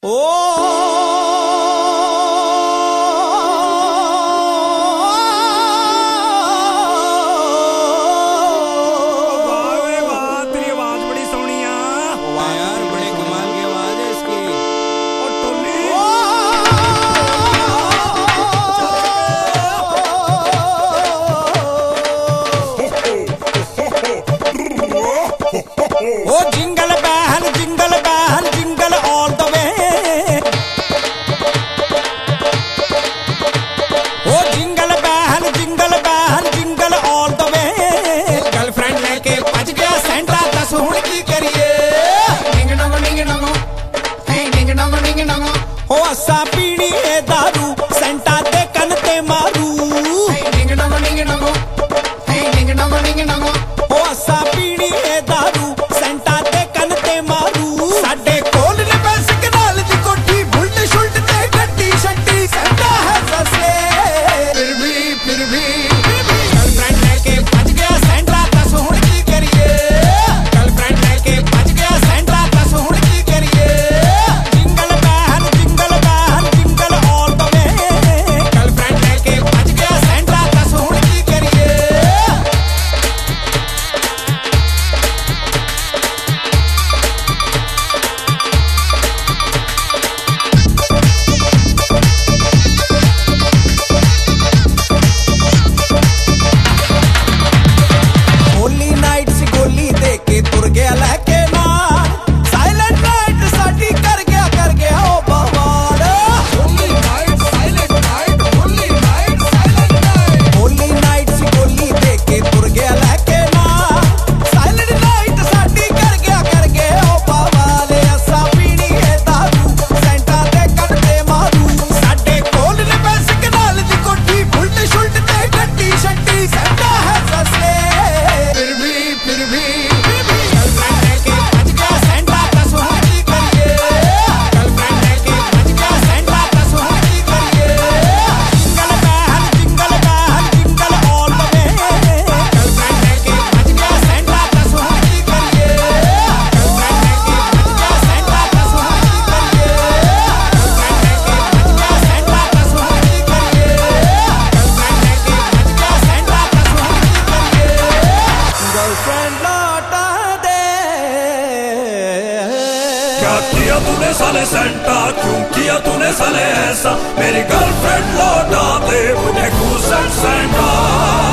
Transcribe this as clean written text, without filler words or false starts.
असा पीनी है दारू सेंटा दे कन ते मारू असा पीनी है दारू सेंटा दे कन ते मारू साडे कोल ने पैस कनाल दी कोठी बुलट शुलट ते गड्डी शट्टी सेंटा है ससे फिर भी गर्लफ्रेंड लेके भज गया सेंटा दस हुण की करिए गर्लफ्रेंड लेके भज गया सेंटा दस हुण की करिए क्या किया तूने साले सेंटा, क्यों किया तूने साले ऐसा, मेरी गर्लफ्रेंड लौटा दे मुझे घूस एंड सेंटा।